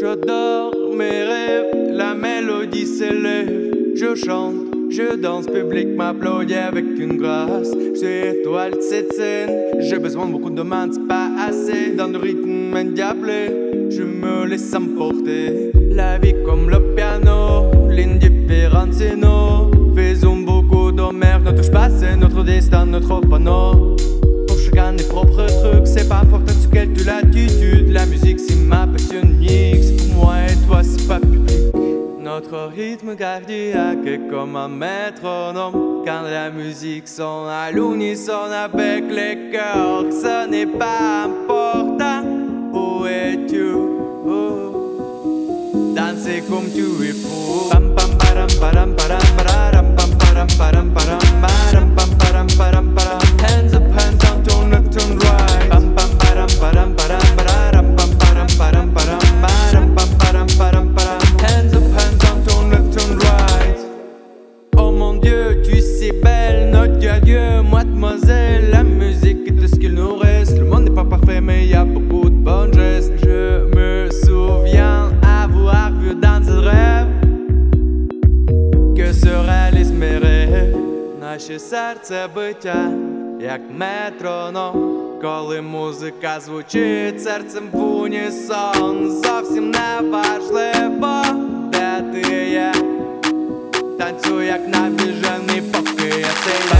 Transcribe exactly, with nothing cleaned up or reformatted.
J'adore mes rêves, la mélodie s'élève. Je chante, je danse, public m'applaudit avec une grâce. J'ai étoile de cette scène, j'ai besoin de beaucoup de mains, c'est pas assez. Dans le rythme endiablé, je me laisse emporter. La vie comme le piano, l'indifférence c'est nous. Faisons beaucoup d'homères, ne touche pas, c'est notre destin, notre panneau. Pour chacun des propres trucs, c'est pas important sur quelle tu l'attitude. La musique c'est ma passion unique, c'est pour moi et toi c'est pas public. Notre rythme cardiaque est comme un métronome. Quand la musique sonne à l'unisson avec les cœurs, ce n'est pas important. Où es-tu? Oh. Danser comme tu es fou. Pam pam param param param param pam param param param param pam param param param. Hands up, hands on, turn left, turn right. Pam pam param param param param pam param param param param pam param param param. Hands up, hands on, turn left, turn right. Oh mon Dieu, tu es si belle, notre Dieu, Dieu, mademoiselle. La musique est tout ce qu'il nous reste. Le monde n'est pas parfait, mais y a beaucoup de bons gestes. Je me souviens avoir vu dans ce rêve que surrealist mes rêves. Наше серце биття, як метроном. Коли музика звучить серцем в унісон, зовсім не важливо, де ти є. Танцюй як навіжений, поки я цей